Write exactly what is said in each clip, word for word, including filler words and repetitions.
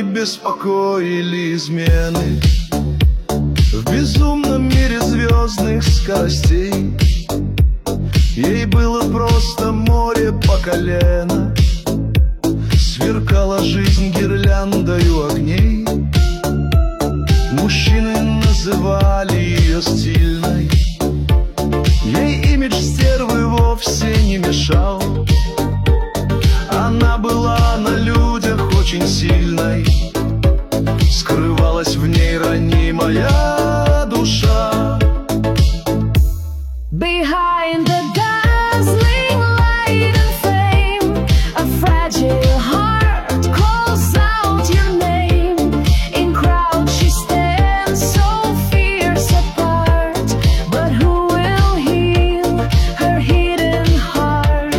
беспокоили измены. В безумном мире звездных скоростей ей было просто море по колено. Сверкала жизнь гирляндою огней. Мужчины называли ее стильной. Ей имидж стервы вовсе не мешал. Она была на людях очень сильной. Скрывалась в ней ранимая душа. Behind the dazzling light and fame, a fragile heart calls out your name. In crowd she stands so fierce apart, but who will heal her hidden heart?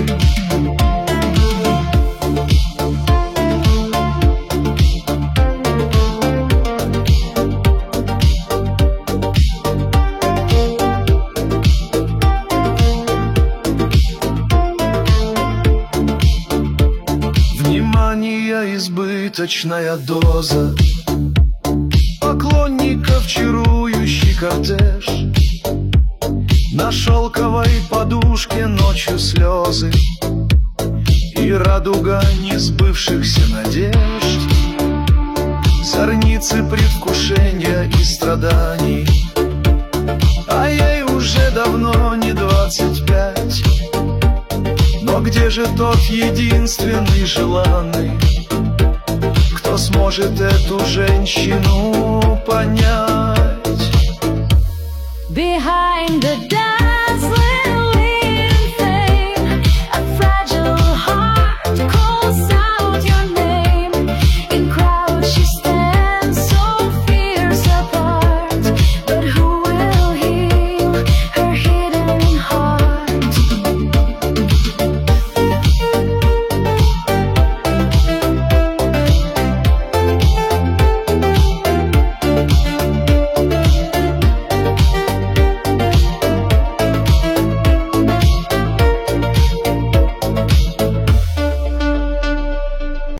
Внимания избыточная доза, поклонников чарующий кортеж. На шелковой подушке ночью слезы и радуга несбывшихся надежд. Зорницы предвкушения и страданий, а ей уже давно не двадцать пять. Но где же тот единственный желанный, кто сможет эту женщину понять? Behind the dazzling